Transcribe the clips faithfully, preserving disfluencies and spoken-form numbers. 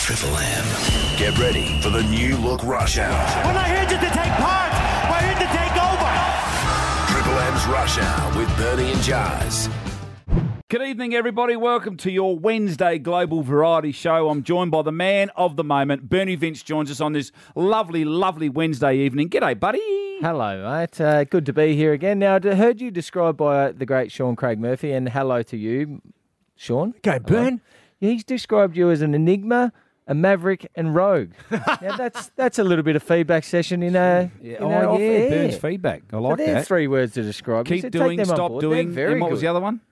Triple M. Get ready for the new look rush hour. We're not here just to take part. We're here to take over. Triple M's Rush Hour with Bernie and Jars. Good evening, everybody. Welcome to your Wednesday Global Variety Show. I'm joined by the man of the moment. Bernie Vince joins us on this lovely, lovely Wednesday evening. G'day, buddy. Hello, mate. Uh, good to be here again. Now, I heard you described by uh, the great Sean Craig Murphy, and hello to you, Sean. Go, Burn. Yeah, he's described you as an enigma, a maverick, and rogue. Now, that's that's a little bit of feedback session in a. Yeah, in a oh, off yeah, air. Burns feedback. I like so they're that. three words to describe you, Keep so take doing, them on stop board. doing. They're very And what good. was the other one?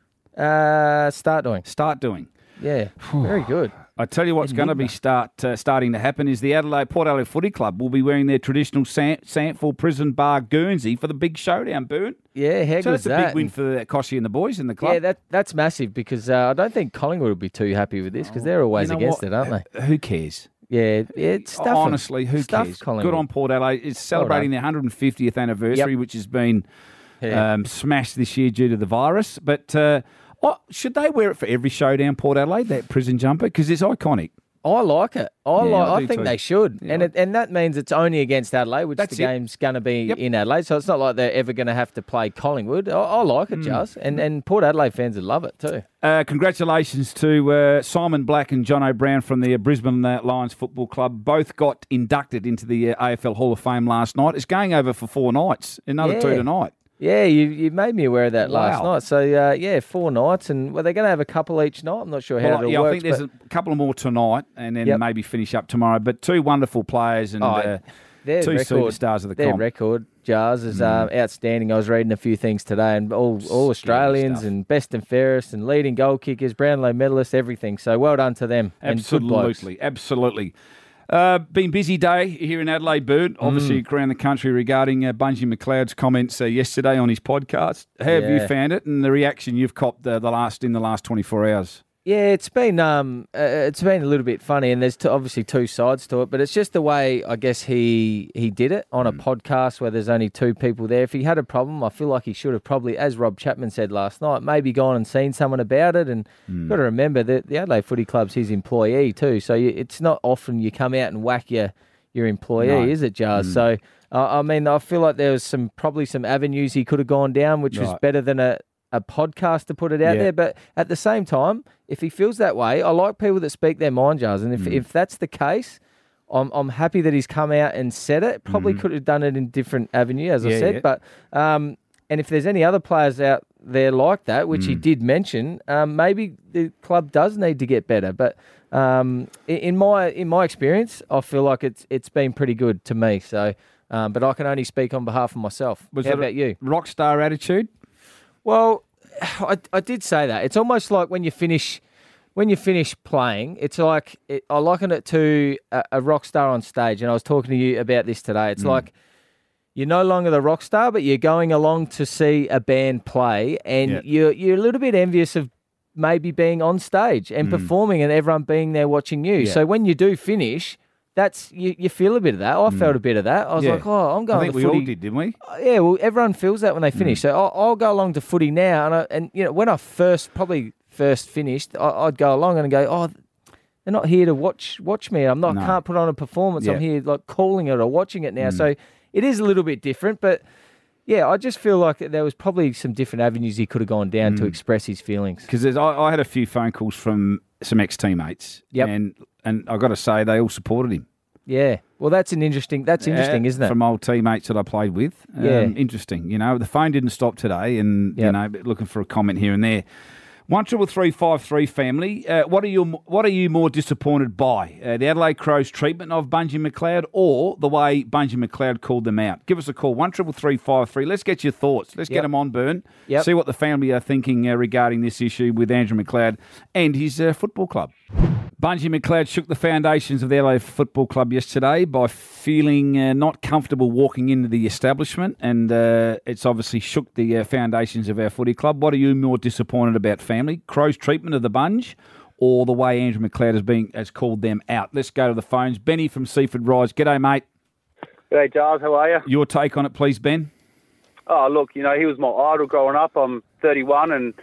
Uh, start doing. Start doing. Yeah, very good. I tell you what's going to be start uh, starting to happen is the Adelaide Port Adelaide Footy Club will be wearing their traditional Sant- Sandford Prison Bar Guernsey for the big showdown, Burn. Yeah, how So good's that's a that? big win for Koshy and the boys in the club. Yeah, that that's massive because uh, I don't think Collingwood will be too happy with this because they're always You know against what? it, aren't they? Uh, Who cares? Yeah, it's stuff. Honestly, who stuff cares? Collingwood. Good on Port Adelaide. It's celebrating their one hundred fiftieth anniversary, Yep. which has been Yeah. um, smashed this year due to the virus. But uh, oh, should they wear it for every showdown, Port Adelaide, that prison jumper? Because it's iconic. I like it. I Yeah, like. I I, do think too. they should, Yeah, and I- it, and that means it's only against Adelaide, which That's the it. game's going to be Yep. in Adelaide. So it's not like they're ever going to have to play Collingwood. I, I like Mm. it, Jazz, and and Port Adelaide fans would love it too. Uh, congratulations to uh, Simon Black and John O'Brien from the uh, Brisbane uh, Lions Football Club. Both got inducted into the uh, A F L Hall of Fame last night. It's going over for four nights. Another Yeah. two tonight. Yeah, you you made me aware of that last Wow. night. So uh, yeah, four nights, and well, they're going to have a couple each night. I'm not sure how Well, it'll yeah, work. I think there's a couple more tonight, and then Yep. maybe finish up tomorrow. But two wonderful players and Oh, uh, their two record, superstars of the their comp. record, Jars, is um, outstanding. I was reading a few things today, and all all Australians stuff. and best and fairest and leading goal kickers, Brownlow medalists, everything. So well done to them. And good blokes. Absolutely, absolutely. Uh, been busy day here in Adelaide, Bird. Obviously Mm. around the country regarding uh, Bungie McLeod's comments uh, yesterday on his podcast. How have you Yeah. found it, and the reaction you've copped uh, the last in the last twenty-four hours? Yeah, it's been um, uh, it's been a little bit funny, and there's t- obviously two sides to it. But it's just the way I guess he he did it on a podcast where there's only two people there. If he had a problem, I feel like he should have probably, as Rob Chapman said last night, maybe gone and seen someone about it. And got to remember that the Adelaide Footy Club's his employee too, so you, it's not often you come out and whack your your employee, No. is it, Jars? So uh, I mean, I feel like there was some probably some avenues he could have gone down, which was Right. better than a. a podcast to put it out Yeah. there, but at the same time, if he feels that way, I like people that speak their mind, Jars, and if, Mm. if that's the case, I'm I'm happy that he's come out and said it. Probably could have done it in different avenue, as I Mm-hmm. Yeah, said, yeah. but um, and if there's any other players out there like that, which he Mm. did mention, um, maybe the club does need to get better. But um, i- in my in my experience, I feel like it's it's been pretty good to me. So, um, but I can only speak on behalf of myself. Was How it a about you? rock star attitude? Well, I, I did say that. It's almost like when you finish when you finish playing, it's like it, I liken it to a, a rock star on stage. And I was talking to you about this today. It's like you're no longer the rock star, but you're going along to see a band play, and Yeah. you're you're a little bit envious of maybe being on stage and performing, and everyone being there watching you. Yeah. So when you do finish. That's you, you feel a bit of that. I felt a bit of that. I was Yeah. like, oh, I'm going I think to we footy. all did, didn't we? Yeah, well, everyone feels that when they finish. So I'll, I'll go along to footy now, and I, and you know when I first probably first finished, I, I'd go along and go, oh, they're not here to watch watch me. I'm not. No. I can't put on a performance. Yeah. I'm here like calling it or watching it now. So it is a little bit different, but yeah, I just feel like there was probably some different avenues he could have gone down to express his feelings. Because I, I had a few phone calls from some ex-teammates, Yep. and and I got to say they all supported him. Yeah, well, that's an interesting. That's interesting, Uh, isn't it? From old teammates that I played with. Um, Yeah. Interesting. You know, the phone didn't stop today, and, you Yep. know, looking for a comment here and there. One triple three five three family. Uh, what are you What are you more disappointed by? Uh, the Adelaide Crows' treatment of Bungie McLeod, or the way Bungie McLeod called them out? Give us a call. One triple three five three. Let's get your thoughts. Let's get Yep. them on, Burn. Yep. See what the family are thinking uh, regarding this issue with Andrew McLeod and his uh, football club. Bungie McLeod shook the foundations of the Adelaide Football Club yesterday by feeling uh, not comfortable walking into the establishment, and uh, it's obviously shook the uh, foundations of our footy club. What are you more disappointed about, family? Crow's treatment of the Bunge, or the way Andrew McLeod has been has called them out? Let's go to the phones. Benny from Seaford Rise. G'day, mate. Hey, Giles, how are you? Your take on it, please, Ben. Oh, look, you know, he was my idol growing up. I'm thirty-one, and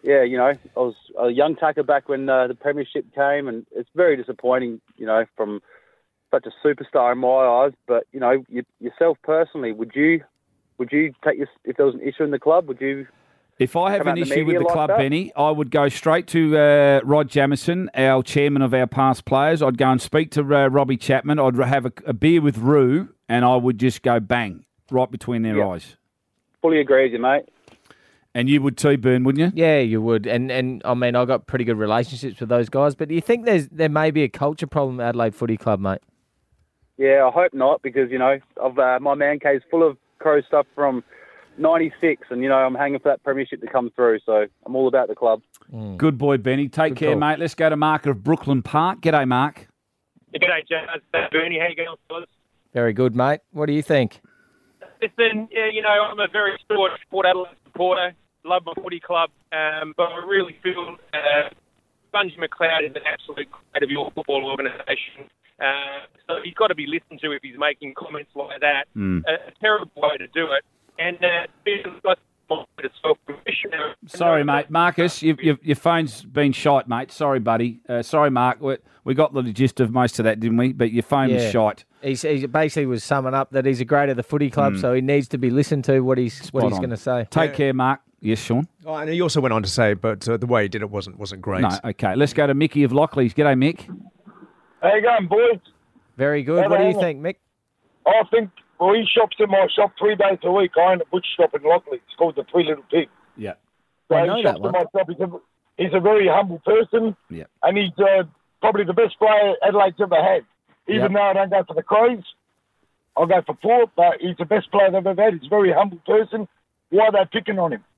yeah, you know, I was a young tacker back when uh, the premiership came, and it's very disappointing, you know, from such a superstar in my eyes. But you know, you, yourself personally, would you, would you take this if there was an issue in the club? Would you? If I have come out an in the issue with media the like club, that? Benny, I would go straight to uh, Rod Jamieson, our chairman of our past players. I'd go and speak to uh, Robbie Chapman. I'd have a, a beer with Roo, and I would just go bang right between their Yeah. eyes. Fully agree with you, mate. And you would too, Byrne, wouldn't you? Yeah, you would. And and I mean, I got pretty good relationships with those guys. But do you think there's there may be a culture problem at Adelaide Footy Club, mate? Yeah, I hope not, because you know, I've, uh, my man cave's full of Crow stuff from ninety-six, and you know, I'm hanging for that premiership to come through. So I'm all about the club. Good boy, Benny. Take Good care, call. mate. Let's go to Mark of Brooklyn Park. G'day, Mark. G'day, Jazz. Uh, Bernie, how you going, fellas? Very good, mate. What do you think? Listen, yeah, you know, I'm a very staunch Port Adelaide supporter. Love my footy club, um, but I really feel uh, Bungie McLeod is an absolute great of your football organisation. Uh, so he's got to be listened to if he's making comments like that. Mm. A, a terrible way to do it. And uh, he's got a bit of self-permission. Sorry, mate. Marcus, you, you, your phone's been shite, mate. Sorry, buddy. Uh, sorry, Mark. We, we got the gist of most of that, didn't we? But your phone was Yeah. shite. He's, he basically was summing up that he's a great of the footy club, so he needs to be listened to what he's what Spot he's on. going to say. Take care, Mark. Yes, Sean? Oh, and he also went on to say, but uh, the way he did it wasn't wasn't great. No, okay. Let's go to Mickey of Lockleys. G'day, Mick. How you going, boys? Very good. Hello. What do you think, Mick? I think, well, he shops in my shop three days a week. I own a butcher shop in Lockley. It's called the Three Little Pig. Yeah. So I know he that shops in one. my shop. He's a, he's a very humble person, Yeah. and he's uh, probably the best player Adelaide's ever had. Even Yep. though I don't go for the Crows, I'll go for Port, but he's the best player they've ever had. He's a very humble person. Why are they picking on him?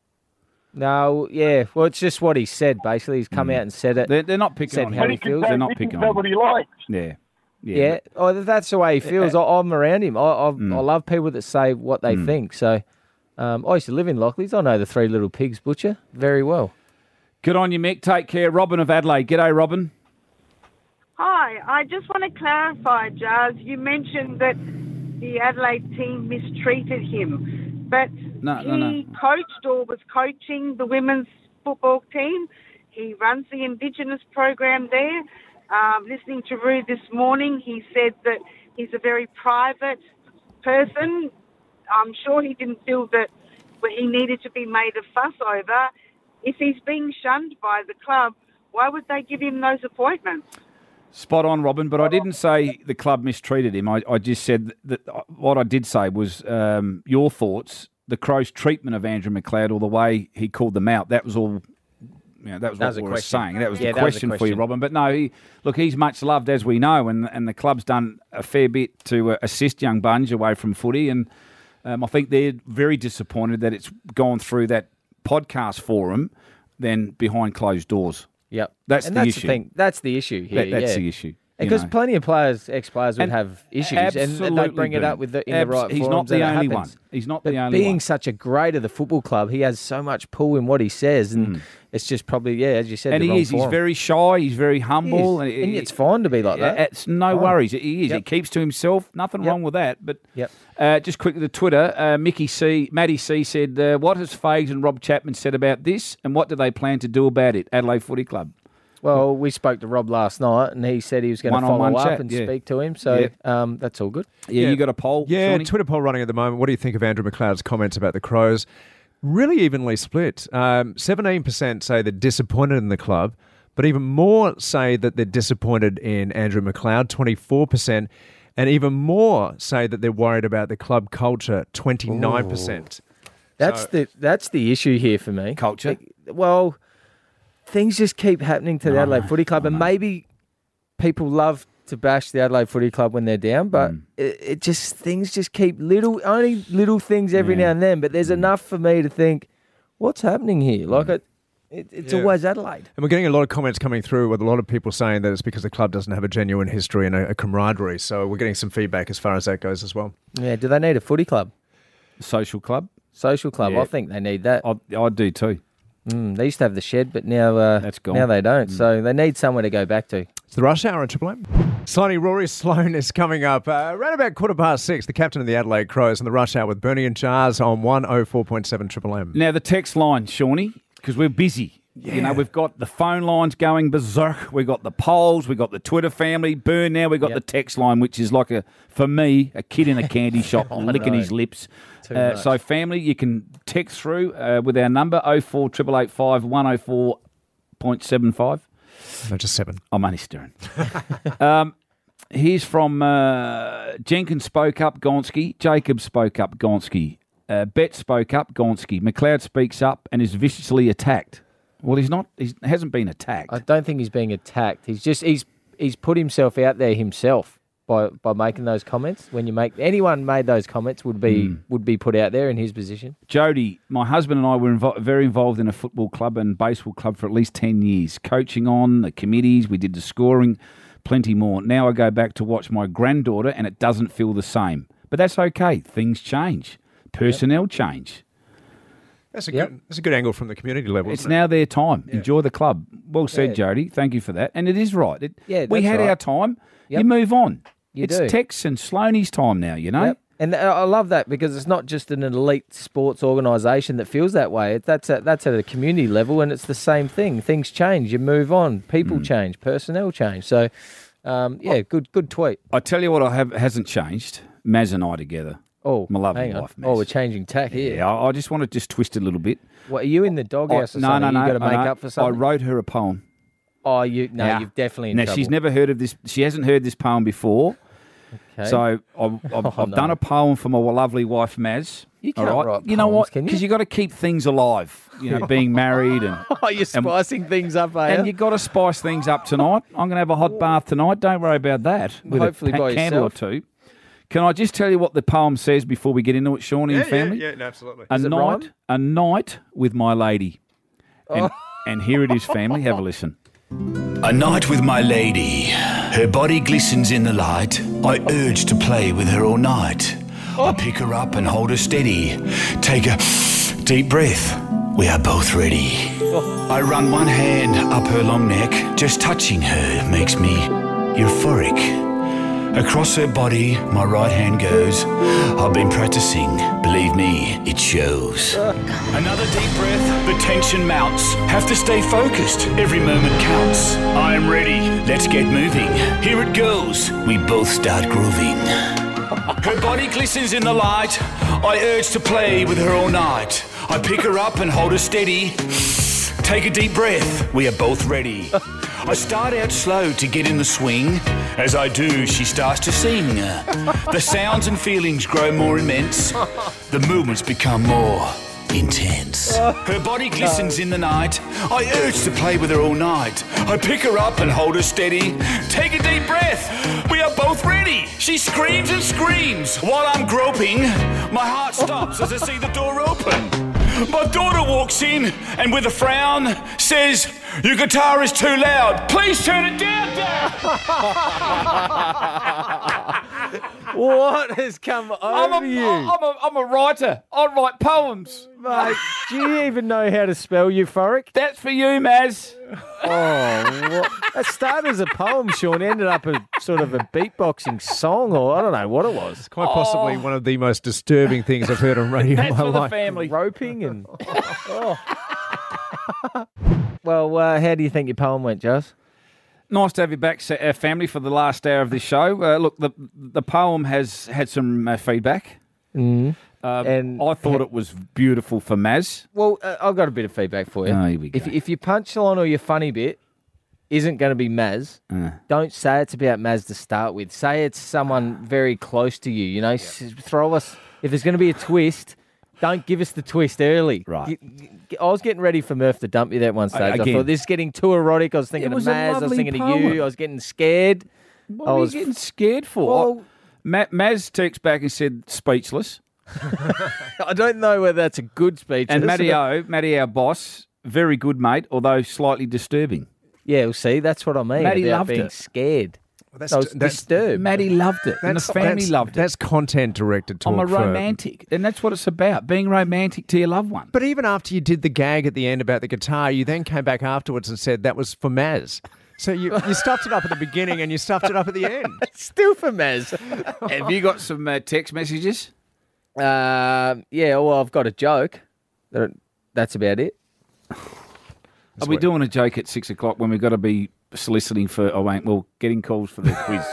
No, yeah. Well, it's just what he said, basically. He's come out and said it. They're, they're not picking Said on how him. he can feels. say- They're not he can picking say on what him. he likes. Yeah. Yeah. Oh, that's the way he feels. I, I'm around him. I, I, I love people that say what they think. So um, I used to live in Lockleys. I know the Three Little Pigs butcher very well. Good on you, Mick. Take care. Robin of Adelaide. G'day, Robin. Hi, I just want to clarify, Jazz. You mentioned that the Adelaide team mistreated him, but No, he no, no. coached or was coaching the women's football team. He runs the Indigenous program there. Um, listening to Roo this morning, he said that he's a very private person. I'm sure he didn't feel that he needed to be made a fuss over. If he's being shunned by the club, why would they give him those appointments? Spot on, Robin, but I didn't say the club mistreated him. I, I just said that, that what I did say was um, your thoughts, the Crows' treatment of Andrew McLeod or the way he called them out. That was all. You know, that was That what was a we were question. saying. That was Yeah, the that was a question, for you, question. Robin. But no, he, look, he's much loved, as we know, and and the club's done a fair bit to uh, assist young Bunge away from footy. And um, I think they're very disappointed that it's gone through that podcast forum than behind closed doors. Yep. That's and the that's issue. thing. That's the issue here. That, that's yeah. the issue. you Because know. plenty of players, ex-players, would And have issues, and- and they absolutely bring it do. up with the, in Abs- the right he's not forums, the and it only happens. one. He's not But the only being one. such a great of the football club, he has so much pull in what he says, and it's just probably, yeah, as you said, Mm. And the he wrong is. He's forum. very shy. He's very He is. humble. and, it- it's fine to be like that. It's no Fine. worries. He is. Yep. He keeps to himself. Nothing Yep. wrong with that. But Yep. uh, just quickly to Twitter, uh, Mickey C, Matty C said, uh, "What has Fags and Rob Chapman said about this, and what do they plan to do about it?" Adelaide Footy Club. Well, we spoke to Rob last night, and he said he was going to follow One-on-one up chat, and yeah. speak to him. So Yeah. um, that's all good. Yeah, Yeah. you got a poll. Yeah, Shawnee? Twitter poll running at the moment. What do you think of Andrew McLeod's comments about the Crows? Really evenly split. Um, seventeen percent say they're disappointed in the club, but even more say that they're disappointed in Andrew McLeod, twenty-four percent, and even more say that they're worried about the club culture, twenty-nine percent. That's So- the that's the issue here for me. Culture? Well, things just keep happening to the Adelaide Footy Club, and maybe people love to bash the Adelaide Footy Club when they're down, but Mm. it, it just things just keep little only little things every Yeah. now and then. But there's enough for me to think, what's happening here? Like Mm. it, it it's Yeah. always Adelaide. And we're getting a lot of comments coming through with a lot of people saying that it's because the club doesn't have a genuine history and a, a camaraderie. So we're getting some feedback as far as that goes as well. Yeah. Do they need a footy club? Social club. Social club? Yeah. I think they need that. I, I do too. Mm, they used to have the shed, but now uh, That's gone. Now they don't. So they need somewhere to go back to. It's the rush hour at Triple M. Sloney Rory Sloan is coming up uh, around about quarter past six, the captain of the Adelaide Crows, and the rush hour with Bernie and Jars on one oh four point seven Triple M. Now the text line, Shawnee, because we're busy. You know, we've got the phone lines going berserk. We've got the polls. We've got the Twitter family. Burn now. We've got Yep. the text line, which is like, a for me, a kid in a candy shop I licking know. his lips. Too Uh, much. so, family, you can text through uh, with our number, oh four eight eight eight five, one oh four point seven five. No, just seven. I'm only stirring. um, here's from uh, Jenkins spoke up, Gonski. Jacob spoke up, Gonski. Uh, Bet spoke up, Gonski. McLeod speaks up and is viciously attacked. Well, he's not. He hasn't been attacked. I don't think he's being attacked. He's just he's he's put himself out there himself by by making those comments. When you make anyone made those comments would be Mm. would be put out there in his position. Jody, my husband and I were invo- very involved in a football club and baseball club for at least ten years. Coaching on, the committees, we did the scoring, plenty more. Now I go back to watch my granddaughter and it doesn't feel the same. But that's okay. Things change. Personnel change. That's a Yep. good. That's a good angle from the community level. It's isn't it? now their time. Enjoy the club. Well said, Yeah. Jody. Thank you for that. And it is right. It, Yeah, we that's had right. our time. Yep. You move on. You it's do. Tex and Sloaney's time now, you know? Yep. And I I love that because it's not just an elite sports organisation that feels that way. It, that's at, that's at a community level, and it's the same thing. Things change. You move on. People Mm. change. Personnel change. So, um, yeah, good good tweet. I tell you what I have hasn't changed. Maz and I together. Oh, My lovely hang on. wife, Oh, Maz. we're changing tack here. Yeah, I, I just want to just twist it a little bit. What, are you in the doghouse I- or no, something? no, no. You got to I make know. up for something? I wrote her a poem. Oh, you no, Now- you've definitely in Now, trouble. she's never heard of this. She hasn't heard this poem before. Okay. So I've, I've, Oh, I've no. done a poem for my lovely wife, Maz. You All can't right? write You know poems, what? can you? Because you got to keep things alive. You know, being married and Oh, you're spicing things up, are and you? you got to spice things up tonight. I'm going to have a hot bath tonight. Don't worry about that. With Hopefully a pa- by candle yourself. or two. Can I just tell you what the poem says before we get into it, Shawnee and family? Yeah, yeah, no, absolutely. A Does it night, rhyme? a night with my lady. And, Oh. and here it is, family. Have a listen. A night with my lady. Her body glistens in the light. I urge to play with her all night. I pick her up and hold her steady. Take a deep breath. We are both ready. I run one hand up her long neck. Just touching her makes me euphoric. Across her body, my right hand goes. I've been practicing, believe me, it shows. Another deep breath, the tension mounts. Have to stay focused, every moment counts. I am ready, let's get moving. Here it goes, we both start grooving. Her body glistens in the light. I urge to play with her all night. I pick her up and hold her steady. Take a deep breath, we are both ready. I start out slow to get in the swing. As I do, she starts to sing. The sounds and feelings grow more immense. The movements become more intense. Her body glistens in the night. I urge to play with her all night. I pick her up and hold her steady. Take a deep breath. We are both ready. She screams and screams. While I'm groping, my heart stops as I see the door open. My daughter walks in and with a frown says, "Your guitar is too loud. Please turn it down, Dad." What has come over I'm a, you? I'm, a, I'm a writer. I write poems. Mate, do you even know how to spell euphoric? That's for you, Maz. Oh, what? That started as a poem, Sean. Ended up a sort of a beatboxing song, or I don't know what it was. Quite possibly one of the most disturbing things I've heard on radio in That's my for the life. family. Roping and. Oh. Well, uh, how do you think your poem went, Joss? Nice to have you back, sa- uh, family, for the last hour of this show. Uh, look, the the poem has had some uh, feedback. Mm. Um, And- I thought it was beautiful for Maz. Well, uh, I've got a bit of feedback for you. Oh, here we go. If if your punchline or your funny bit isn't going to be Maz, Uh. don't say it's about Maz to start with. Say it's someone very close to you. You know, S- throw us. If there's going to be a twist, don't give us the twist early. Right. Y- y- I was getting ready for Murph to dump you that one stage. I Again. thought this is getting too erotic. I was thinking It was of a Maz. I was lovely thinking of poem. you. I was getting scared. What I are was you getting scared for? Well- Ma- Maz texted back and said speechless. I don't know whether that's a good speech. And It's Matty about- O, Matty, our boss, very good mate, although slightly disturbing. Yeah, well, see, that's what I mean Matty about loved being it. scared. that's- I was that's- disturbed. Matty loved it, and the family that's, loved it. That's content directed talk. I'm a for- romantic, and that's what it's about, being romantic to your loved one. But even after you did the gag at the end about the guitar, you then came back afterwards and said that was for Maz. So you, you stuffed it up at the beginning and you stuffed it up at the end. Still for Maz. Have you got some uh, text messages? Um, yeah, well, I've got a joke. That- That's about it. Are we doing a joke at six o'clock when we've got to be soliciting for, oh, wait, well, getting calls for the quiz?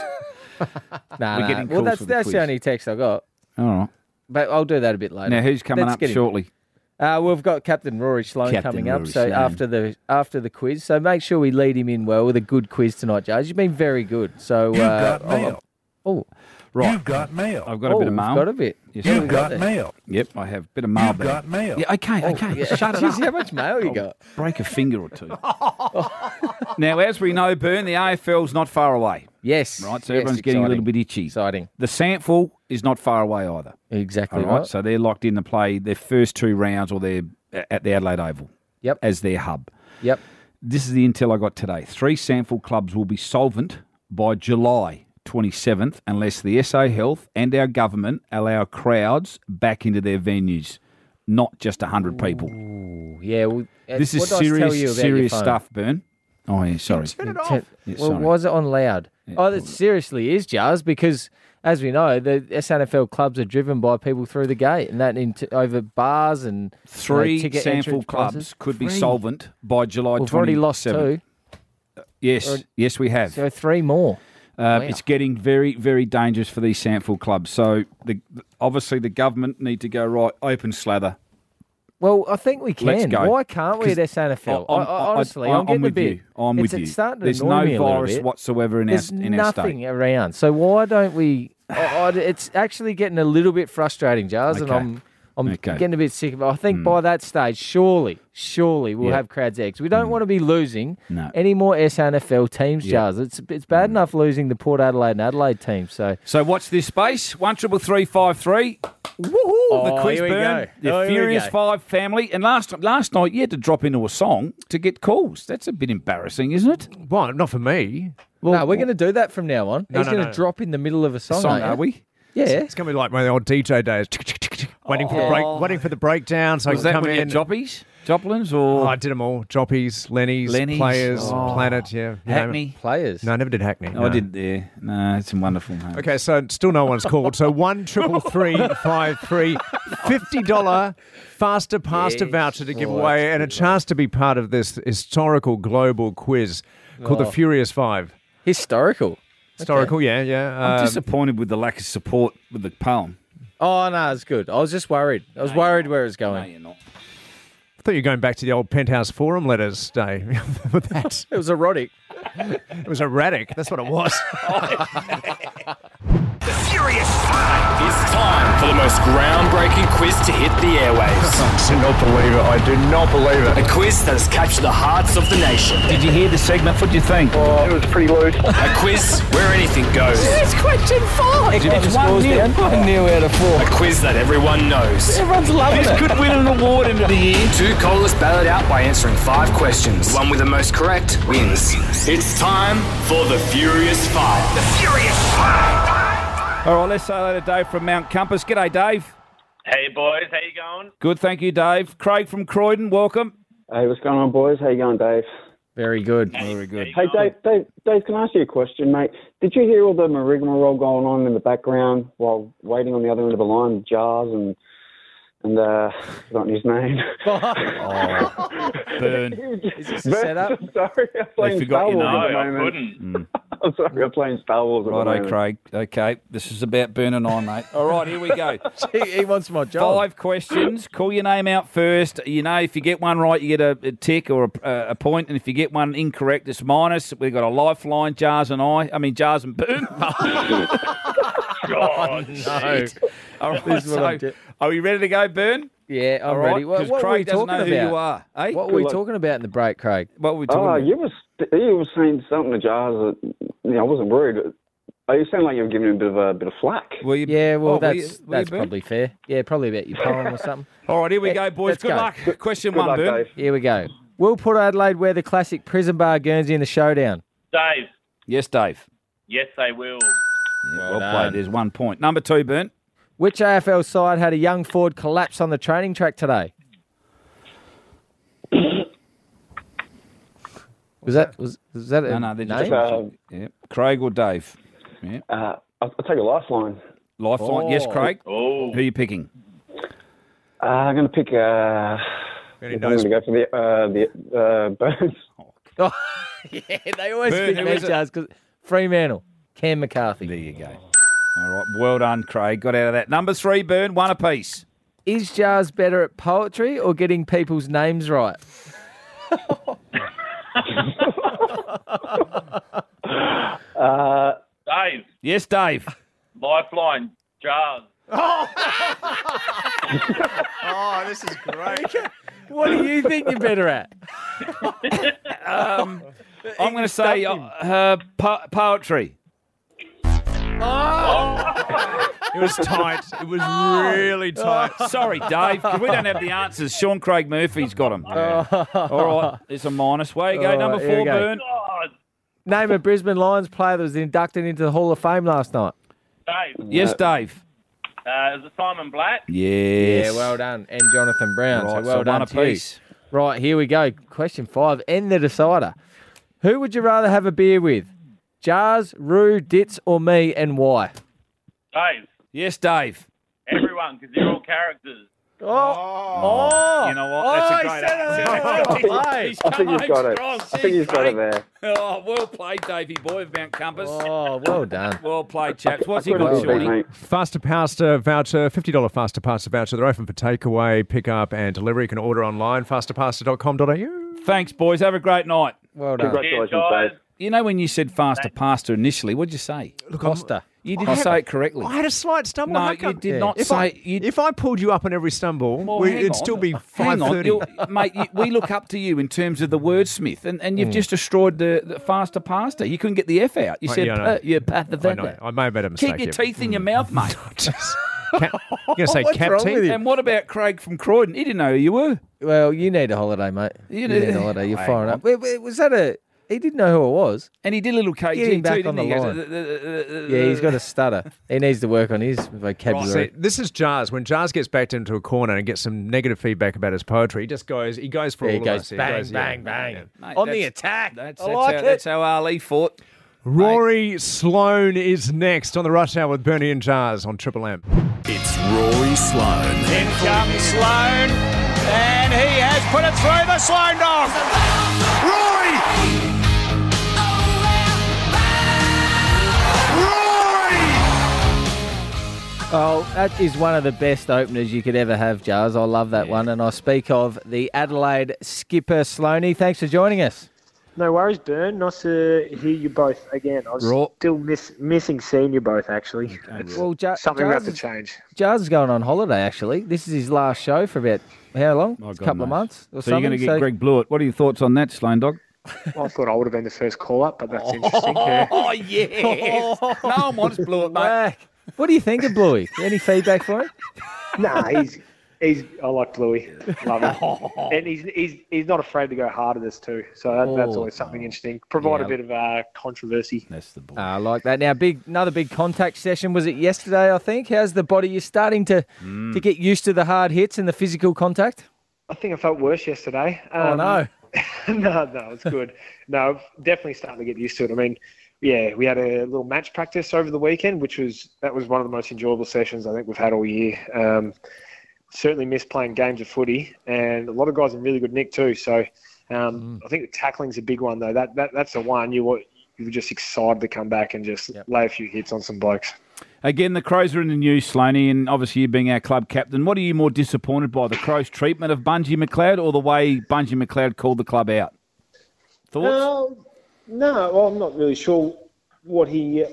Nah, We're nah. getting Well, calls that's for the that's quiz. the only text I got. All right. But I'll do that a bit later. Now, who's coming Let's up get him. shortly? Uh, we've got Captain Rory Sloan Captain coming up. Rory So Sloan. after the after the quiz, so make sure we lead him in well with a good quiz tonight, Judge. You've been very good. So You've uh, got mail. Oh, Right. You've got mail. I've got a oh, bit of we've mail. got a bit. Yes, You've I've got that. mail. Yep, I have a bit of mail. You've back. got mail. Yeah, okay, okay. Yeah. Shut it Jeez, up. how much mail you got? Break a finger or two. Now, as we know, Bern, the A F L's not far away. Yes. Right, so Yes, everyone's getting a little exciting. bit itchy. Exciting. The Sandful is not far away either. Exactly All right, right. so they're locked in to play their first two rounds, or they're at the Adelaide Oval Yep. as their hub. Yep. This is the intel I got today. Three Sandful clubs will be solvent by July twenty-seventh unless the S A Health and our government allow crowds back into their venues, not just one hundred people. Ooh, yeah. Well, uh, This is what did I tell you serious, about serious your phone? stuff, Bern. Oh, yeah, sorry. Turn it Te- off. Yeah, well, sorry. was it on loud? Oh, that seriously is, Jars, because as we know, the S N F L clubs are driven by people through the gate, and that into, over bars and Three you know, ticket Sandful entrance clubs prices. could be Three. solvent by July We've already lost twenty-seventh. two, Yes, Or- yes, we have. so three more. Uh, Wow. It's getting very, very dangerous for these Sandful clubs. So, the, obviously, the government need to go right, open slather. Well, I think we Let's can. go. Why can't we at S N F L? I, I'm- I, honestly, I- I'm getting with a bit. you. I'm it's, with it's you. starting to There's annoy no me a little virus bit. whatsoever in There's our in our state. nothing around. So why don't we? I, I, it's actually getting a little bit frustrating, Jars, and Okay. I'm I'm Okay. getting a bit sick of it. I think by that stage, surely, surely we'll Yeah. have crowds there 'cause we don't want to be losing No. any more S N F L teams, Yeah. Jars. It's it's bad enough losing the Port Adelaide and Adelaide teams. So So, watch this space. One triple three five three. Woohoo! Oh, the quiz here we burn. go. The Oh, here we Furious go. Five family. And last last night, you had to drop into a song to get calls. That's a bit embarrassing, isn't it? Well, not for me. no, we're going to do that from now on. No, He's no, going to no. drop in the middle of a song, Song, aren't are you? we? Yeah. It's going to be like my old D J days. Waiting for the break, waiting for the breakdown so Was I that can come when you in. had Joppies? Joplins Oh, or I did them all. Joppies, Lenny's, Lenny's. Players, Oh. Planet, yeah. you name it. Hackney? Players. No, I never did Hackney. No, I did there. No, it's wonderful. Mate. Okay, so still no one's called. So one triple three five three, fifty dollar faster pasta Yes, voucher to give oh, away, that's and a good, chance to be part of this historical global quiz called the Oh. Furious Five. Historical. Historical, yeah, yeah. I'm um, disappointed with the lack of support with the poem. Oh, no, it's good. I was just worried. I was worried where it's No, going. you're not. I thought you were going back to the old Penthouse Forum letters day. With that, It was erotic. it was erratic. That's what it was. The Furious Five. It's time for the most groundbreaking quiz to hit the airwaves. I do not believe it. I do not believe it. A quiz that has captured the hearts of the nation. Did you hear the segment? What do you think? Oh, it was pretty loose. A quiz where anything goes. It's question five. It's one nil. One nil out of four. A quiz that everyone knows. Everyone's loving it. Could win an award into the year. Two callers battle it out by answering five questions. The one with the most correct wins. It's time for the Furious Five. The Furious Five. All right, let's say hello to Dave from Mount Compass. G'day, Dave. Hey, boys. How you going? Good, thank you, Dave. Craig from Croydon, welcome. Hey, what's going on, boys? How you going, Dave? Very good. Very good. Hey, Dave, Dave, Dave, can I ask you a question, mate? Did you hear all the rigmarole going on in the background while waiting on the other end of the line, Jars and and uh, I've forgotten his name. Oh, Burn. Is this a setup? Sorry, I'm playing forgot Star your Wars name. at the No, I moment. couldn't. I'm sorry, I'm playing Star Wars at the Righto, moment. Craig. Okay, this is about Burn and I, mate. All right, here we go. he, he wants my job. Five questions. Call your name out first. You know, if you get one right, you get a, a tick or a, a point, and if you get one incorrect, it's minus. We've got a lifeline, Jars and I. I mean, Jars and Burn. God, no. All right, This is what so, I'm do- are we ready to go, Burn? Yeah, I'm All right, ready. What, because what were we Craig doesn't talking know about? who you are. Eh? What were we luck. talking about in the break, Craig? What were we talking Oh, about? you was you was saying something to Jars that you know, I wasn't worried. Oh, you sound like you were giving him a bit of a bit of flack. Were you, Yeah, well, oh, were that's you- were you, that's Burn? probably fair. Yeah, probably about your poem or something. All right, here we Yeah, go, boys. let's Good go. luck. Question Good one, luck, Burn. Dave. Here we go. Will Port Adelaide wear the classic prison bar Guernsey in the showdown? Dave. Yes, Dave. Yes, they will. Yeah, well done. played. There's one point. Number two, Burn. Which A F L side had a young forward collapse on the training track today? Was that was, was that a No, no, they're just name? Uh, yeah. Craig or Dave? Yeah. Uh, I'll, I'll take a lifeline. Lifeline. Yes, Oh. Craig. Oh, Who are you picking? Uh, I'm going to pick uh, Any I'm going to go for the uh, the uh, Burns. Oh, yeah, they always Burn, pick who their is it? jars because Fremantle, Cam McCarthy. There you go. All right, well done, Craig. Got out of that. Number three, Burn, one apiece. Is Jars better at poetry or getting people's names right? Uh, Dave, Yes, Dave. Lifeline, Jars. Oh, this is great. What do you think you're better at? Um, I'm going to say uh, uh, po- poetry. It was tight. It was really tight. Sorry, Dave, because we don't have the answers. Sean Craig Murphy's got them. All right, it's a minus. Way you go. All Number right, here four, we go. Burn. Name a Brisbane Lions player that was inducted into the Hall of Fame last night. Dave, Yes, Dave. uh, is it Simon Black? Yes. Yeah, well done. And Jonathan Brown. Right, so well so done one to you. apiece. Right, here we go. Question five. End the decider. Who would you rather have a beer with? Jars, Roo, Ditz, or me, and why? Dave, Yes, Dave. everyone, because you're all characters. Oh, oh, You know what? That's oh, a he great said it. answer. Oh, He's- play. he's I think come he's home got it. strong. I think he's got it there. Oh, well played, Davey boy of Mount Compass. Oh, well done. Well played, chaps. What's he Couldn't got, be beat, Shawnee? mate. Faster Pasta voucher, fifty dollars Faster Pasta voucher. They're open for takeaway, pickup, and delivery. You can order online, faster pasta dot com dot a u. Thanks, boys. Have a great night. Well done. Congratulations, Cheers, guys. Dave. You know when you said faster pasta initially, what did you say? Costa. You didn't say it correctly. I had a slight stumble. No, How you come- did Yeah. not If say. I, you, if I pulled you up on every stumble, Well, we, hang it'd on. still be Hang five on, thirty. you- mate. You, we look up to you in terms of the wordsmith, and, and you've just destroyed the, the faster pasta. You couldn't get the F out. You Right, said yeah, I know. uh, you pat the I know. I may have made a mistake. Keep your here. teeth in your mouth, mate. Cap, you're going to say What's cap wrong teeth? with you? And what about Craig from Croydon? He didn't know who you were. Well, you need a holiday, mate. You You, need- need a holiday. You're Hang firing on. up. Wait, wait, Was that a... He didn't know who it was. And he did a little K G Get him back too, on didn't the he? line. He goes, Yeah, he's got a stutter. He needs to work on his See, vocabulary. this is Jars. When Jars gets backed into a corner and gets some negative feedback about his poetry, he just goes, he goes for Yeah, all he of goes us. He bang, goes, yeah, bang, bang. yeah. Mate, On the that's- attack. That's, I that's, like how, it. that's how Ali fought. Rory Sloane is next on the Rush Hour with Bernie and Jars on Triple M. It's Rory Sloane. In comes Sloane, and he has put it through the Sloane dog. Rory! Oh, that is one of the best openers you could ever have, Jars. I love that one. And I speak of the Adelaide skipper, Sloaney. Thanks for joining us. No worries, Bern. Nice to hear you both again. I was Raw. still miss, missing seeing you both, actually. It's Well, Ja- something we have Jars to is- change. Jars is going on holiday, actually. This is his last show for about, how long? Oh, a God couple of knows. months or So you're something. going to get Greg Blewett. What are your thoughts on that, Sloane Dog? I thought I would have been the first call up, but that's interesting. Yeah. Oh, yes. No one wants Blewett, mate. Whack. What do you think of Bluey? Any feedback for him? Nah, he's he's. I like Bluey. Love him, and he's he's he's not afraid to go hard at us too. So that, that's Oh. always something interesting. Provide Yeah. a bit of uh, controversy. That's the ball. Ah, I like that. Now, big another big contact session. Was it yesterday, I think? How's the body? You're starting to, Mm. to get used to the hard hits and the physical contact? I think I felt worse yesterday. Oh, Um, no. no, no, it's good. No, definitely starting to get used to it. I mean, yeah, we had a little match practice over the weekend, which was that was one of the most enjoyable sessions I think we've had all year. Um, certainly missed playing games of footy, and a lot of guys in really good nick too. So um, I think the tackling's a big one though. That that that's the one you were you were just excited to come back and just lay a few hits on some blokes. Again, the Crows are in the news, Sloaney, and obviously you being our club captain. What are you more disappointed by, the Crows' treatment of Bungie McLeod or the way Bungie McLeod called the club out? Thoughts? Uh, no, well, I'm not really sure what he.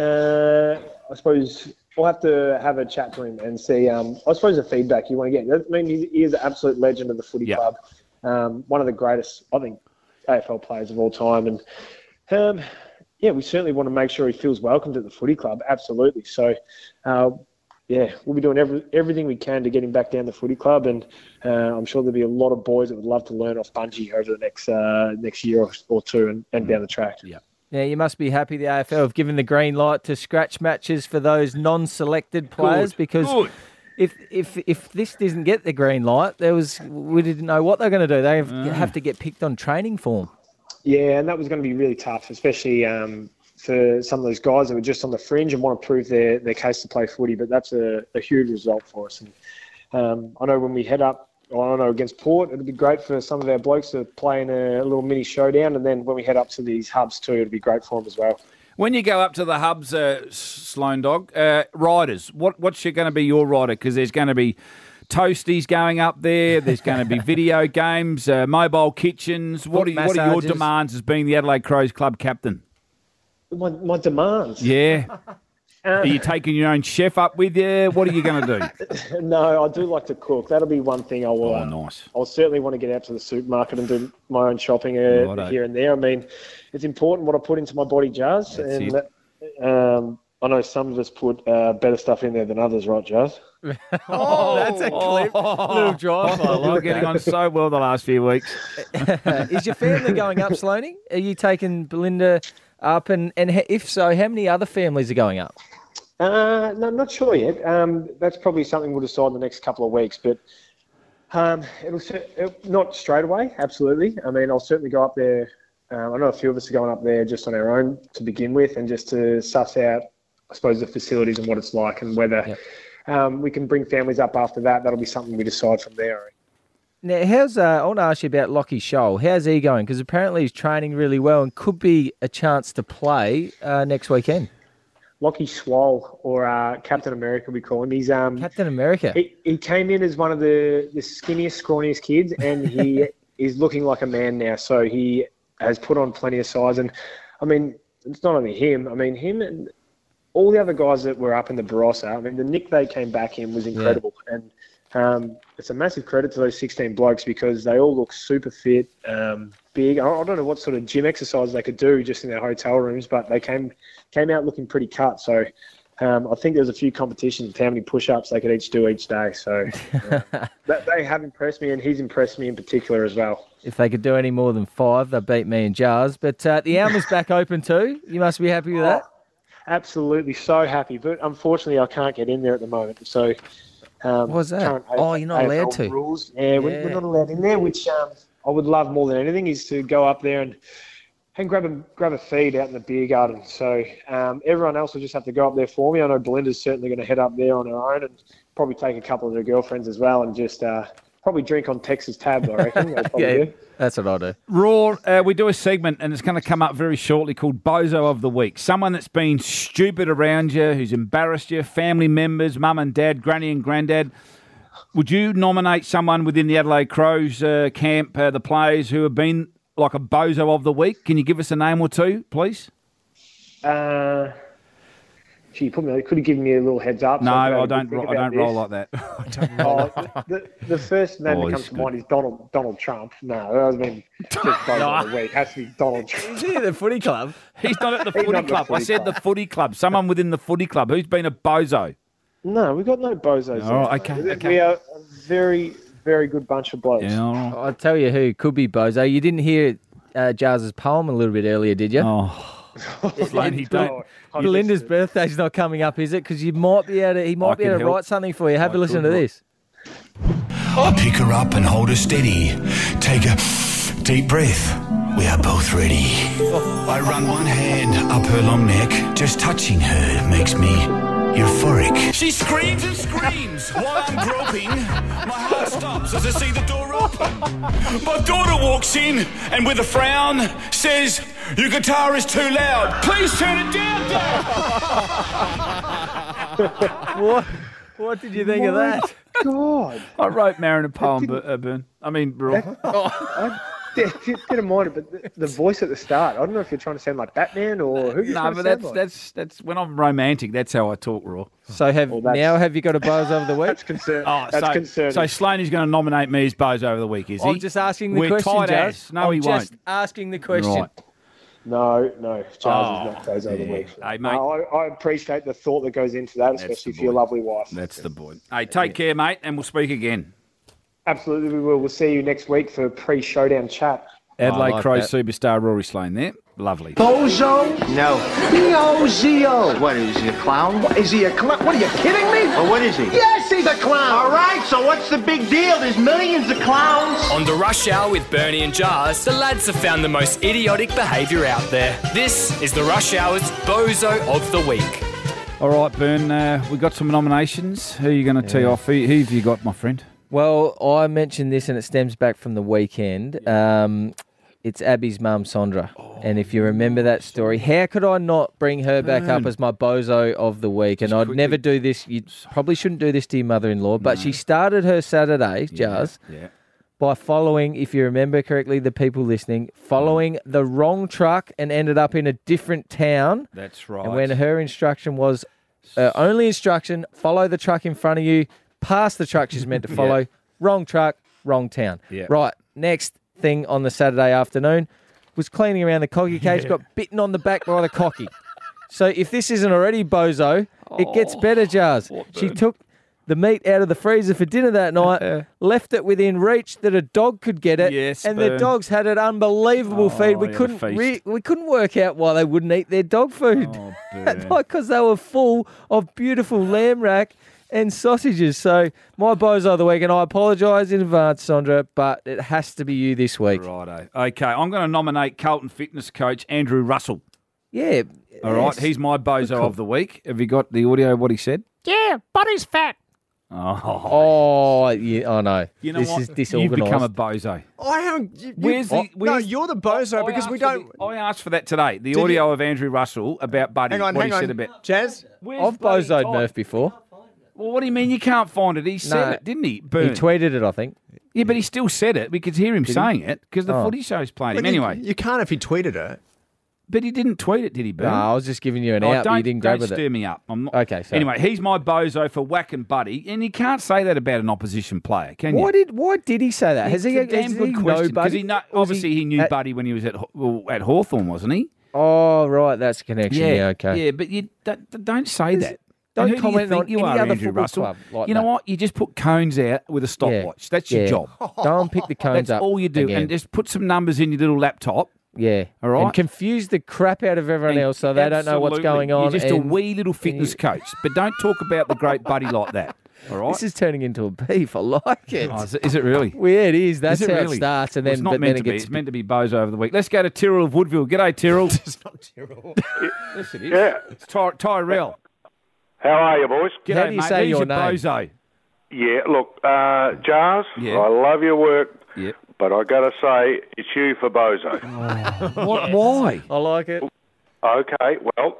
Uh, I suppose we'll have to have a chat to him and see. Um, I suppose the feedback you want to get. I mean, he, he is an absolute legend of the footy Yeah. club. Um, one of the greatest, I think, A F L players of all time, and um, yeah, we certainly want to make sure he feels welcomed at the footy club. Absolutely. So. Uh, Yeah, we'll be doing every, everything we can to get him back down the footy club, and uh, I'm sure there'll be a lot of boys that would love to learn off Bungie over the next uh, next year or, or two and, and down the track. Yeah. Yeah, you must be happy the A F L have given the green light to scratch matches for those non-selected players Good, because good. if if if this doesn't get the green light, there was we didn't know what they're going to do. They have, have to get picked on training form. Yeah, and that was going to be really tough, especially um, for some of those guys that were just on the fringe and want to prove their, their case to play footy. But that's a, a huge result for us. And um, I know when we head up I don't know, against Port. It'd be great for some of our blokes to play in a little mini showdown, and then when we head up to these hubs too, it'd be great for them as well. When you go up to the hubs, uh, Sloan Dog, uh, riders, what what's going to be your rider? Because there's going to be toasties going up there. There's going to be video games, uh, mobile kitchens. What are, what are your demands as being the Adelaide Crows club captain? My, my demands? Yeah. Uh, are you taking your own chef up with you? What are you going to do? No, I do like to cook. That'll be one thing I will. Oh, nice. I'll certainly want to get out to the supermarket and do my own shopping uh, Righto. here and there. I mean, it's important what I put into my body jars. That's and it. Um, I know some of us put uh, better stuff in there than others, right, Jars? Oh, that's a clip. Little drive. I like getting that. on so well the last few weeks. Is your family going up, Sloaney? Are you taking Belinda up? And, and ha- if so, how many other families are going up? Uh, no, I'm not sure yet. Um, that's probably something we'll decide in the next couple of weeks. But um, it'll, it'll not straight away, absolutely. I mean, I'll certainly go up there. Um, I know a few of us are going up there just on our own to begin with, and just to suss out, I suppose, the facilities and what it's like, and whether Yep. um, we can bring families up after that. That'll be something we decide from there. Now, how's uh, I want to ask you about Lockie Scholl. How's he going? Because apparently he's training really well and could be a chance to play uh, next weekend. Lockie Swole, or uh, Captain America, we call him. He's um, Captain America. He, he came in as one of the, the skinniest, scrawniest kids, and he is looking like a man now. So he has put on plenty of size. And, I mean, it's not only him. I mean, him and all the other guys that were up in the Barossa, I mean, the nick they came back in was incredible. Yeah. And um, it's a massive credit to those sixteen blokes, because they all look super fit, um, big. I, I don't know what sort of gym exercise they could do just in their hotel rooms, but they came came out looking pretty cut. So um, I think there was a few competitions with how many push-ups they could each do each day. So uh, that, they have impressed me, and he's impressed me in particular as well. If they could do any more than five, they'll beat me and Jars. But uh, the Alma's back open too. You must be happy with that. Oh, absolutely, so happy. But unfortunately, I can't get in there at the moment. So um, what was that? current Oh, you're not A F L allowed to. Rules. Yeah, we're, Yeah. we're not allowed in there, which um, I would love more than anything is to go up there and and grab a grab a feed out in the beer garden. So um, everyone else will just have to go up there for me. I know Belinda's certainly going to head up there on her own, and probably take a couple of her girlfriends as well, and just uh, probably drink on Texas tabs, I reckon. They'll probably Yeah, do. that's what I do. Raw, uh, we do a segment, and it's going to come up very shortly, called Bozo of the Week. Someone that's been stupid around you, who's embarrassed you, family members, mum and dad, granny and granddad. Would you nominate someone within the Adelaide Crows uh, camp, uh, the players, who have been like a Bozo of the Week? Can you give us a name or two, please? Uh, gee, you put me, could have given me a little heads up. No, so I I've got to don't. think I don't about roll this. like that. I don't Oh, the, the first name Oh, that comes he's to good. mind is Donald Donald Trump. No, that has been just Bozo of the week. Has to be Donald Trump. Is he at the footy club? He's not at the He's footy not at the club. I footy said club. the footy club. Someone within the footy club. Who's been a Bozo? No, we've got no bozos. All right, there. okay, We- okay. We are a very, very good bunch of blokes. Yeah, all right. I'll tell you who could be Bozo. You didn't hear uh, Jars' poem a little bit earlier, did you? Oh, Sloaney, don't. Belinda's birthday's not coming up, is it? Because you might be able to. He might I be can able to help. write something for you. Have I a listen could to write. this. I pick her up and hold her steady. Take a deep breath. We are both ready. I run one hand up her long neck. Just touching her makes me euphoric. She screams and screams while I'm groping. My heart stops as I see the door open. My daughter walks in and with a frown says, "Your guitar is too loud. Please turn it down, Dad." What? What did you think of that? God. I wrote Marin a poem, but uh, Burn. I mean, Raw. I did, didn't mind it, but the, the voice at the start, I don't know if you're trying to sound like Batman or who you're No, trying but to sound that's like. that's that's when I'm romantic. That's how I talk, Raw. So have Well, that's- now have you got a Bozo of the week? That's concern. Oh, that's so, concerning. So Sloaney's going to nominate me as Bozo over the week, is he? I'm just asking the We're question, tight Jars. ass. No, I'm he just won't. asking the question. Right. No, no, Charles Oh, is not Bozo of the yeah. week. Hey, mate. No, I, I appreciate the thought that goes into that, especially the for your boy. lovely wife. That's the boy. Hey, take care, mate, and we'll speak again. Absolutely, we will. We'll see you next week for pre-showdown chat. Adelaide like Crows that. superstar Rory Sloane there. Lovely. Bozo? No. B O Z O. What, is he a clown? What, is he a clown? What, are you kidding me? Well, what is he? Yes, he's a clown. All right, so what's the big deal? There's millions of clowns. On the Rush Hour with Bernie and Jars, the lads have found the most idiotic behaviour out there. This is the Rush Hour's Bozo of the Week. All right, Burn, uh, we got some nominations. Who are you going to tee off? Who, who have you got, my friend? Well, I mentioned this and it stems back from the weekend. Um, it's Abby's mum, Sondra. Oh, and if you remember that story, how could I not bring her back up as my bozo of the week? And Just I'd quickly. never do this. You probably shouldn't do this to your mother-in-law. But no. she started her Saturday, Jazz, yeah, yeah. by following, if you remember correctly, the people listening, following the wrong truck and ended up in a different town. That's right. And when her instruction was, uh, only instruction, follow the truck in front of you, past the truck she's meant to follow, yeah. wrong truck, wrong town. Yeah. Right, next thing on the Saturday afternoon was cleaning around the cocky cage, yeah. got bitten on the back by the cocky. So if this isn't already bozo, oh, it gets better, Jars. She took the meat out of the freezer for dinner that night, left it within reach that a dog could get it, yes, and burn. the dogs had an unbelievable oh, feed. We couldn't re- we couldn't work out why they wouldn't eat their dog food. Oh, because they were full of beautiful lamb rack and sausages. So my bozo of the week, and I apologise in advance, Sondra, but it has to be you this week. Righto. Okay, I'm going to nominate Carlton fitness coach Andrew Russell. Yeah. All right, yes. he's my bozo cool. of the week. Have you got the audio of what he said? Yeah, body's fat. Oh, oh, yeah, oh no! You know this what? is disorganised. You've become a bozo. I haven't. You, where's you, the? Where's, no, you're the bozo I, because I we don't. The, I asked for that today. The Did audio you? of Andrew Russell about Buddy. Hang on, what hang he on. said about Jazz. I've bozoed Murph before. Well, what do you mean you can't find it? He said no, it, didn't he? Burn. He tweeted it, I think. Yeah, but he still said it. We could hear him Did saying he? it because the oh. footy show's playing him. You, Anyway, you can't if he tweeted it. But he didn't tweet it, did he, Burn? No, I was just giving you an oh, out, but you didn't go don't with it. Don't stir me up. I'm not... Okay, so Anyway, he's my bozo for whacking Buddy, and you can't say that about an opposition player, can you? Why did Why did he say that? Has he a damn good question? Because he know, obviously he, he knew at, Buddy when he was at well, at Hawthorn, wasn't he? Oh, right, that's a connection. Yeah, yeah okay. Yeah, but you don't, don't say that. Don't and who comment do you think on you any are, other Andrew football Russell. club like you know that. what? You just put cones out with a stopwatch. Yeah. That's your yeah. job. Go and pick the cones That's up. all you do, again. and just put some numbers in your little laptop. Yeah. All right. And confuse the crap out of everyone and else so they don't know what's going on. You're just and... a wee little fitness coach, but don't talk about the great Buddy like that. All right. This is turning into a beef. I like it. Oh, is, it is it really? Well, yeah, it is. That's is it how really? it starts, and well, then it's not but meant then to it be. gets It's meant to be bozo over the week. Let's go to Tyrrell of Woodville. G'day, Tyrrell. It's not Tyrrell. Yes, it is. Yeah. It's Ty- Tyrell. How are you, boys? G'day, How do you mate. say Who's your your name? bozo? Yeah, look, uh, Jars, Yeah. I love your work, Yep. but I got to say, it's you for bozo. What? Why? I like it. Okay, well,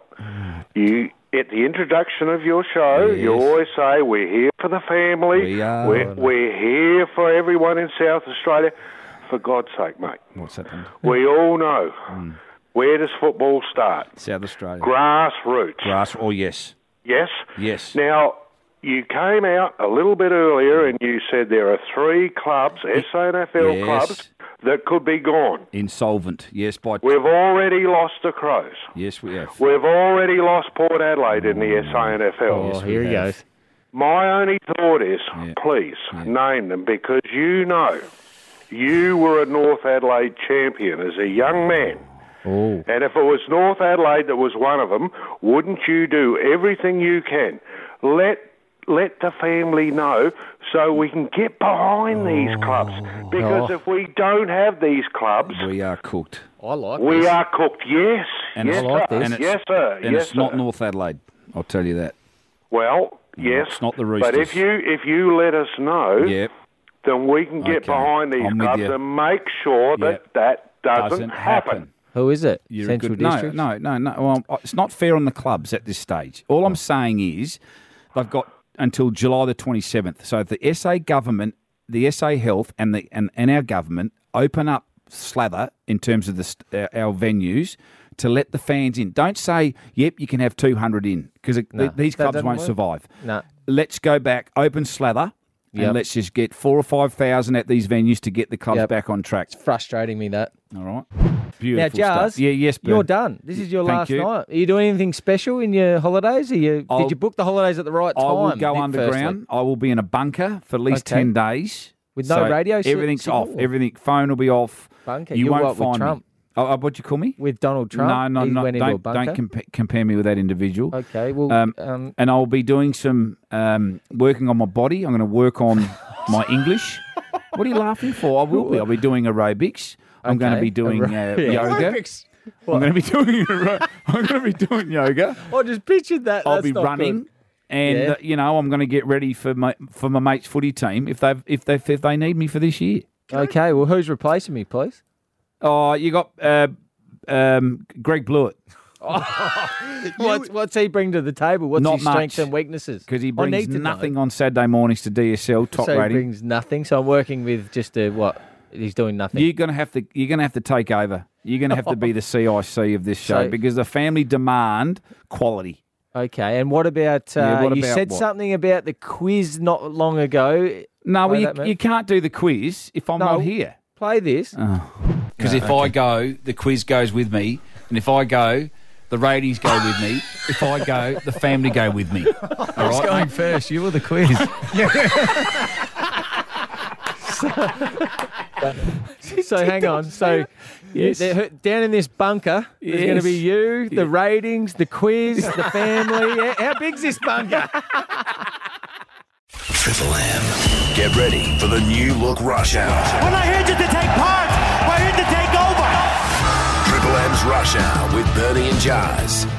you at the introduction of your show, Yes. you always say we're here for the family. We are. We're, we're here for everyone in South Australia. For God's sake, mate. What's happened? We all know where does football start? South Australia. Grassroots. Grass. Oh, yes. Yes. Yes. Now, you came out a little bit earlier and you said there are three clubs, S A N F L Yes. clubs, that could be gone. Insolvent. Yes, by. We've already lost the Crows. Yes, we have. We've already lost Port Adelaide in the S A N F L. Oh, Yes, we here he have. goes. My only thought is, Yeah. please, Yeah. name them, because you know you were a North Adelaide champion as a young man. Oh. And if it was North Adelaide that was one of them, wouldn't you do everything you can? Let let the family know so we can get behind these clubs. Because Oh. if we don't have these clubs, We are cooked. I like we this. are cooked. Yes, And yes, it's, like sir. this. and it's, yes, sir. And yes, it's not sir. North Adelaide. I'll tell you that. Well, No, yes, it's not the but if Roosters. you if you let us know, Yep. then we can get Okay, behind these I'm with clubs you. and make sure that Yep. that doesn't, Doesn't happen. happen. Who is it? You're a Central good, no, District? no, no, no. Well, it's not fair on the clubs at this stage. All I'm saying is they've got until July the twenty-seventh. So if the S A government, the S A Health and the and, and our government open up slather in terms of the, st- uh, our venues to let the fans in. Don't say, yep, you can have two hundred in because No, these that clubs doesn't won't work. survive. No. Let's go back, open slather, Yep. and let's just get four or five thousand at these venues to get the clubs Yep. back on track. It's frustrating me that. All right. Now, Beautiful Jars, stuff. Yeah, yes, you're Bern. done. This is your Thank last you. night. Are you doing anything special in your holidays? Are you, I'll- did you book the holidays at the right time? I will go Nick, underground. firstly? I will be in a bunker for at least Okay. ten days. With no radio si- Everything's signal, off. or- Everything. Phone will be off. Bunker? You You're won't what, with find Trump? me. Oh, oh, what'd you call me? With Donald Trump? No, no, He no. went into a Don't, bunker? don't compa- compare me with that individual. Okay, well, Um, um, and I'll be doing some um, working on my body. I'm going to work on my English. What are you laughing for? I will be. I'll be doing aerobics. I'm going to Okay. be doing uh, Aer- yeah. yoga. Aerobics. I'm going to be doing. aero- I'm going to be doing yoga. I just pictured that. I'll That's be not running. good. and Yeah. uh, you know I'm going to get ready for my for my mate's footy team if they if they if they need me for this year. Okay, well, who's replacing me, please? Oh, you got uh, um, Greg Blewett. What's, what's he bring to the table? What's Not his strengths much, and weaknesses? Because he I brings need to nothing know. on Saturday mornings to D S L top so he rating. brings nothing. So I'm working with just a what? He's doing nothing. You're gonna have to. You're gonna have to take over. You're gonna have to be the C I C of this show So- because the family demand quality. Okay, and what about? Uh, Yeah, what you about said what? something about the quiz not long ago. No, well, Play you, that, mate. you can't do the quiz if I'm No. not here. Play this. Because if I go, the quiz goes with me, and if I go, the ratings go with me. If I go, the family go with me. All Who's right, going mate? first? You or the quiz? So hang on. So Yes. you- they're- down in this bunker, there's going to be Yes. you, the ratings, the quiz, the family. How- How big's this bunker? Triple M. Get ready for the new look rush hour. We're not here just to take part. We're here to take over. Triple M's Rush Hour with Bernie and Jazz.